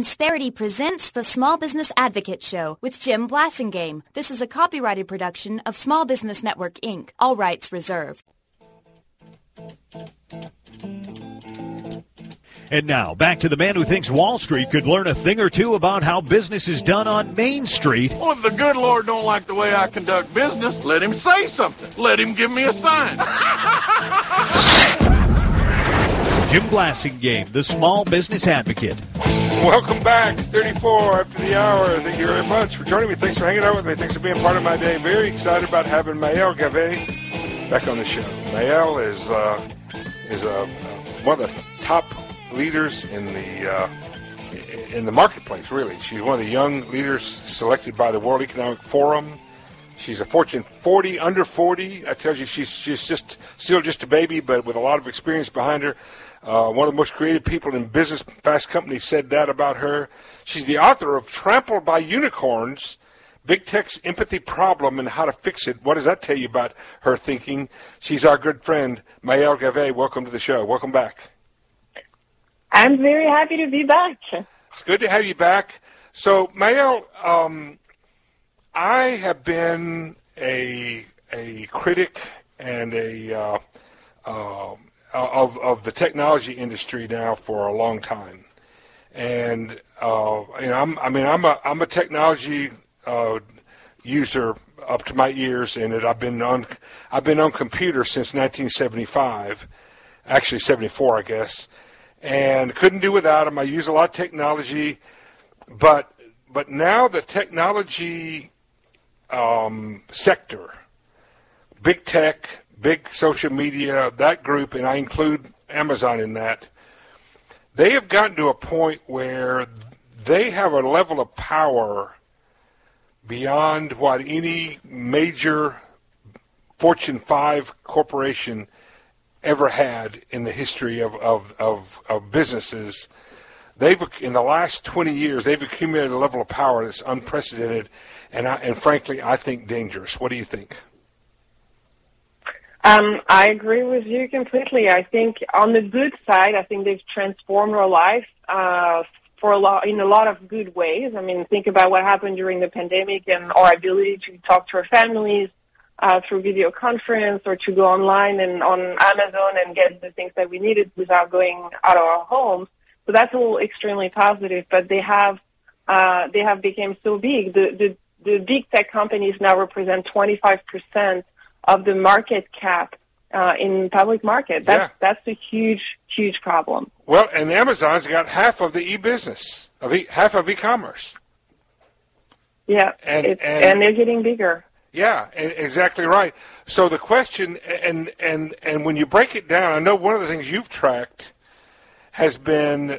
Insperity presents the Small Business Advocate Show with Jim Blasingame. This is a copyrighted production of Small Business Network, Inc. All rights reserved. And now, back to the man who thinks Wall Street could learn a thing or two about how business is done on Main Street. Well, if the good Lord don't like the way I conduct business, let him say something. Let him give me a sign. Jim Blasingame, the Small Business Advocate. Welcome back, 34 after the hour. Thank you very much for joining me. Thanks for hanging out with me. Thanks for being part of my day. Very excited about having Maëlle Gavet back on the show. Maëlle is one of the top leaders in the marketplace, really. She's one of the young leaders selected by the World Economic Forum. She's a Fortune 40, under 40. I tell you, she's just still just a baby, but with a lot of experience behind her. One of the most creative people in business. Fast Company said that about her. She's the author of Trampled by Unicorns, Big Tech's Empathy Problem and How to Fix It. What does that tell you about her thinking? She's our good friend, Maëlle Gavet. Welcome to the show. Welcome back. I'm very happy to be back. It's good to have you back. So, Maëlle, I have been a critic and of the technology industry now for a long time, and I'm a technology user up to my ears in it. I've been on computers since 1975, actually 74, I guess, and couldn't do without them. I use a lot of technology, but now the technology sector, big tech, big social media, that group, and I include Amazon in that, they have gotten to a point where they have a level of power beyond what any major Fortune 5 corporation ever had in the history of businesses. They've, in the last 20 years, they've accumulated a level of power that's unprecedented and frankly, I think dangerous. What do you think? I agree with you completely. I think on the good side, I think they've transformed our life in a lot of good ways. I mean, think about what happened during the pandemic and our ability to talk to our families through video conference or to go online and on Amazon and get the things that we needed without going out of our homes. So that's all extremely positive. But they have become so big. The big tech companies now represent 25% of the market cap in public market. That's a huge, huge problem. Well, and Amazon's got half of the e-business, half of e-commerce. Yeah, and they're getting bigger. Yeah, exactly right. So the question, and when you break it down, I know one of the things you've tracked has been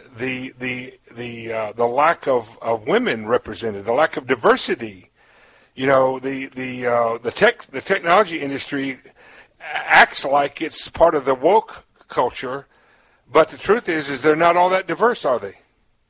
the lack of women represented, the lack of diversity. You know, the technology industry acts like it's part of the woke culture, but the truth is they're not all that diverse, are they?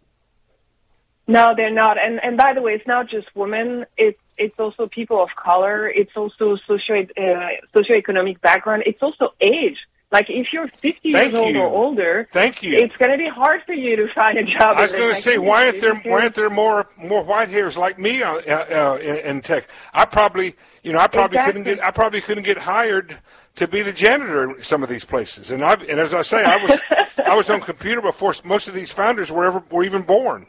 No, they're not. And by the way, it's not just women. It's also people of color. It's also socioeconomic background. It's also age. Like, if you're 50 years old or older, it's going to be hard for you to find a job. I was going to say, why aren't there more white hairs like me in tech? I probably couldn't get hired to be the janitor in some of these places. And as I say, I was on computer before most of these founders were even born.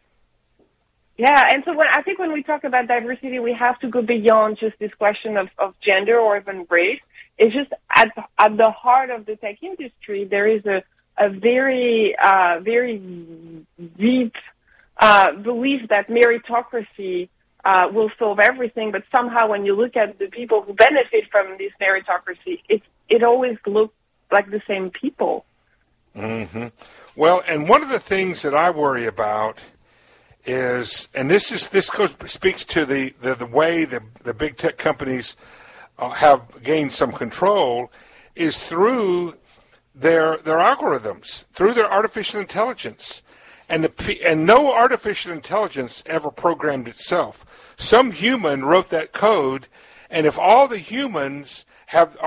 Yeah, and so I think when we talk about diversity, we have to go beyond just this question of gender or even race. It's just at the heart of the tech industry, there is a very, very deep belief that meritocracy will solve everything. But somehow when you look at the people who benefit from this meritocracy, it always looks like the same people. Mm-hmm. Well, and one of the things that I worry about is, and speaks to the way the big tech companies have gained some control, is through their algorithms, through their artificial intelligence. And no artificial intelligence ever programmed itself. Some human wrote that code, and if all the humans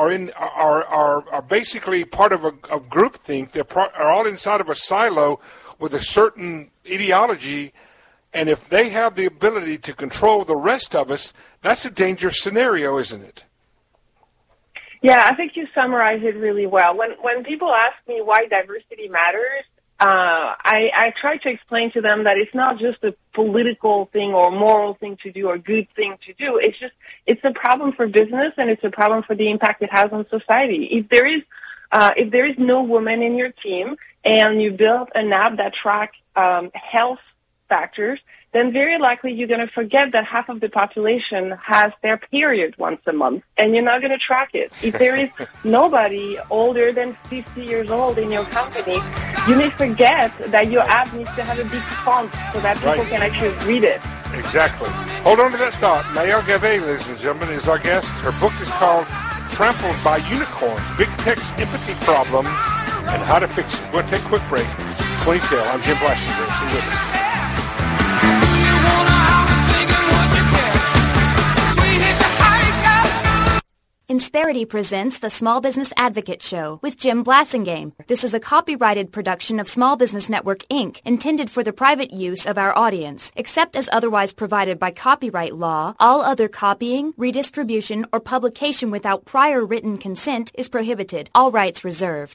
are basically part of a groupthink, are all inside of a silo, with a certain ideology, and if they have the ability to control the rest of us, that's a dangerous scenario, isn't it? Yeah, I think you summarized it really well. When people ask me why diversity matters, I try to explain to them that it's not just a political thing or moral thing to do or good thing to do. It's a problem for business, and it's a problem for the impact it has on society. If there is no woman in your team and you build an app that tracks health factors, then very likely you're going to forget that half of the population has their period once a month, and you're not going to track it. If there is nobody older than 50 years old in your company, you may forget that your app needs to have a big font so that people can actually read it. Exactly. Hold on to that thought. Maëlle Gavet, ladies and gentlemen, is our guest. Her book is called Trampled by Unicorns, Big Tech's Empathy Problem and How to Fix it. We'll take a quick break. Ponytail, I'm Jim Blassinger. See you with us. Insperity presents the Small Business Advocate Show with Jim Blassingame. This is a copyrighted production of Small Business Network, Inc., intended for the private use of our audience. Except as otherwise provided by copyright law, all other copying, redistribution, or publication without prior written consent is prohibited. All rights reserved.